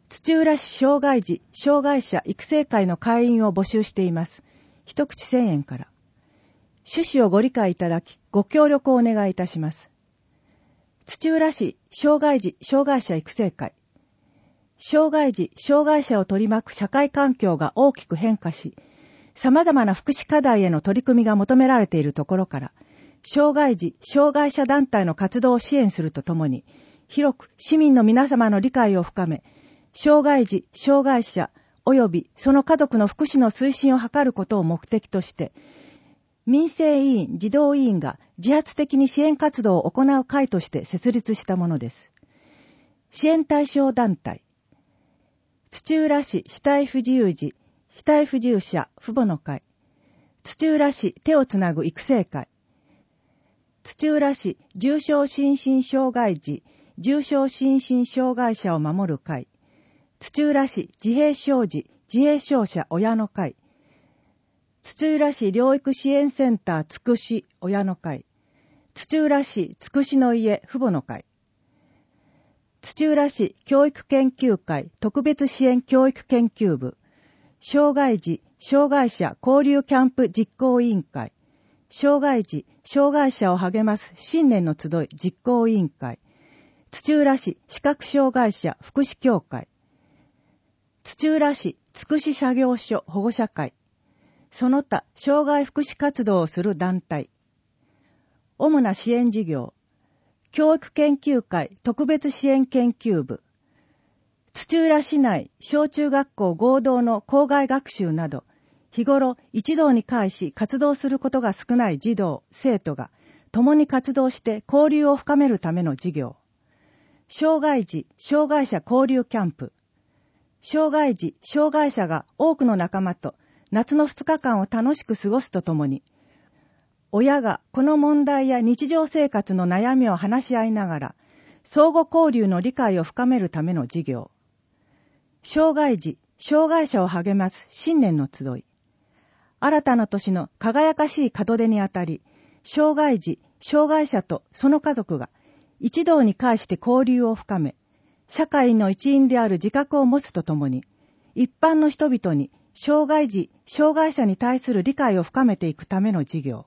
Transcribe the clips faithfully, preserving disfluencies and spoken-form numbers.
土浦市障害児・障害者育成会の会員を募集しています。一口せんえんから。趣旨をご理解いただき、ご協力をお願いいたします。土浦市障害児・障害者育成会。障害児・障害者を取り巻く社会環境が大きく変化し、様々な福祉課題への取り組みが求められているところから、障害児・障害者団体の活動を支援するとともに、広く市民の皆様の理解を深め、障害児・障害者及びその家族の福祉の推進を図ることを目的として、民生委員・児童委員が自発的に支援活動を行う会として設立したものです。支援対象団体。土浦市肢体不自由児・肢体不自由者父母の会。土浦市手をつなぐ育成会。土浦市重症心身障害児・重症心身障害者を守る会。土浦市自閉症児・自閉症者親の会。土浦市療育支援センターつくし親の会。土浦市つくしの家父母の会。土浦市教育研究会特別支援教育研究部。障害児・障害者交流キャンプ実行委員会。障害児・障害者を励ます新年の集い実行委員会。土浦市視覚障害者福祉協会。土浦市つくし作業所保護者会。その他障害福祉活動をする団体。主な支援事業。教育研究会特別支援研究部。土浦市内小中学校合同の校外学習など、日頃一堂に会し活動することが少ない児童・生徒が共に活動して交流を深めるための事業。障害児・障害者交流キャンプ。障害児・障害者が多くの仲間と夏のふつかかんを楽しく過ごすとともに、親がこの問題や日常生活の悩みを話し合いながら、相互交流の理解を深めるための事業。障害児・障害者を励ます新年の集い。新たな年の輝かしい門出にあたり、障害児・障害者とその家族が一堂に会して交流を深め、社会の一員である自覚を持つとともに、一般の人々に障害児・障害者に対する理解を深めていくための事業。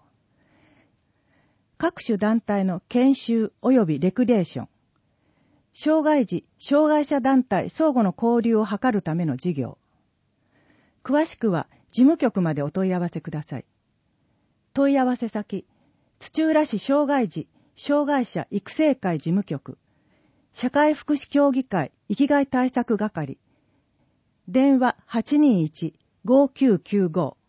各種団体の研修及びレクリエーション。障害児・障害者団体相互の交流を図るための事業。詳しくは事務局までお問い合わせください。問い合わせ先、土浦市障害児・障害者育成会事務局、社会福祉協議会生きがい対策係、電話 はちにーいち ごきゅうきゅうご